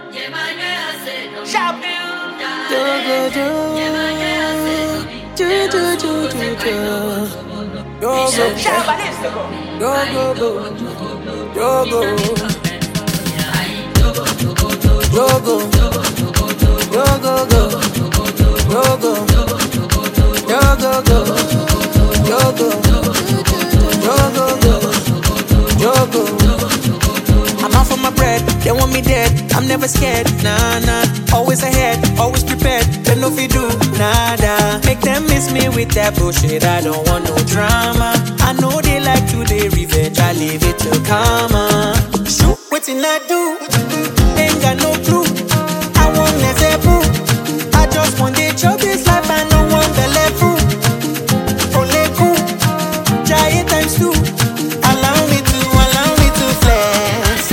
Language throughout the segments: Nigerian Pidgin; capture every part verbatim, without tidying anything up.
Sharp. Do do do. Do do do do do. Go go. Sharp on Instagram. Go go go. Go go. Go go. Go go go. Go go. Go go go. Go go. Go go go. Go go. I'm out for my bread, they want me dead. I'm never scared, nah, nah. Always ahead, always prepared. They know if you do, nada. Make them miss me with that bullshit. I don't want no drama. I know they like to they revenge. I leave it to karma. Shoot, waiting I do. Ain't got no clue. I want less boo. I just want to chop this life. I don't want the level. Only cool. Giant times two. Allow me to, allow me to flex.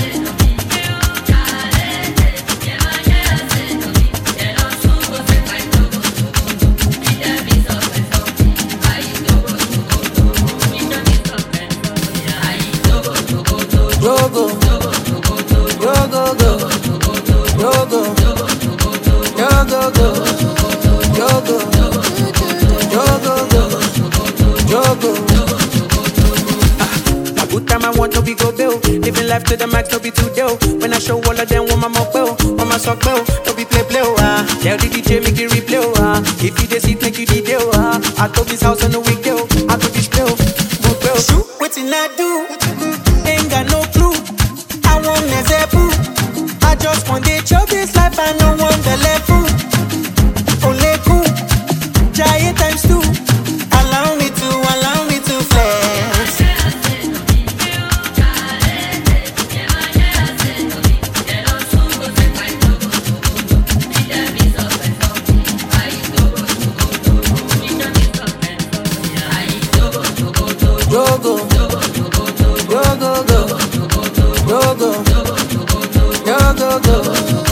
Go go, go go go, go go go, go go go, go go, go go go. A good time I want to be go bill, living life to the max, no be too deal. When I show all of them, want my mock bill, want my sock bill, no be play play ah. Tell the D J make it replay ah. If you dey sit, make you the deal ah. Out of this house on the weekday, out of this bill, good bill. Shoot, waiting I do. Ain't got no clue. I want less boo. I just want to chop this life. I don't want the level. Only cool. Giant times two. Allow me to, allow me to flex. Go go. Go go go. Go go. Go go go.